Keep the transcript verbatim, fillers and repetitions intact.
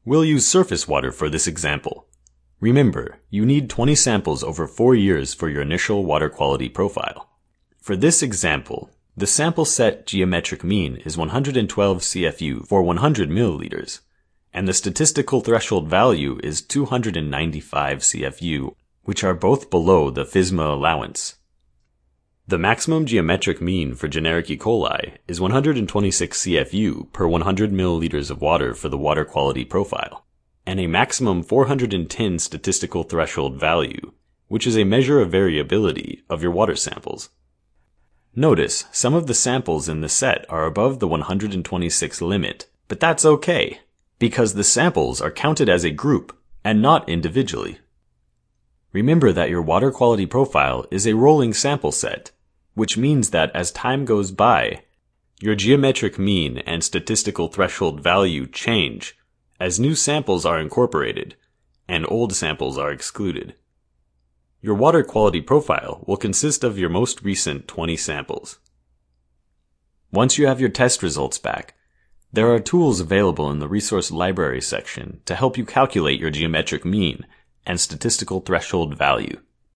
We'll use surface water for this example. Remember, you need twenty samples over four years for your initial water quality profile. For this example, the sample set geometric mean is one hundred twelve C F U for one hundred milliliters, and the statistical threshold value is two hundred ninety-five C F U, which are both below the FSMA allowance. The maximum geometric mean for generic E. coli is one hundred twenty-six C F U per one hundred milliliters of water for the water quality profile, and a maximum four hundred ten statistical threshold value, which is a measure of variability of your water samples. Notice, some of the samples in the set are above the one hundred twenty-six limit, but that's okay, because the samples are counted as a group and not individually. Remember that your water quality profile is a rolling sample set, which means that as time goes by, your geometric mean and statistical threshold value change as new samples are incorporated and old samples are excluded. Your water quality profile will consist of your most recent twenty samples. Once you have your test results back, there are tools available in the resource library section to help you calculate your geometric mean and statistical threshold value.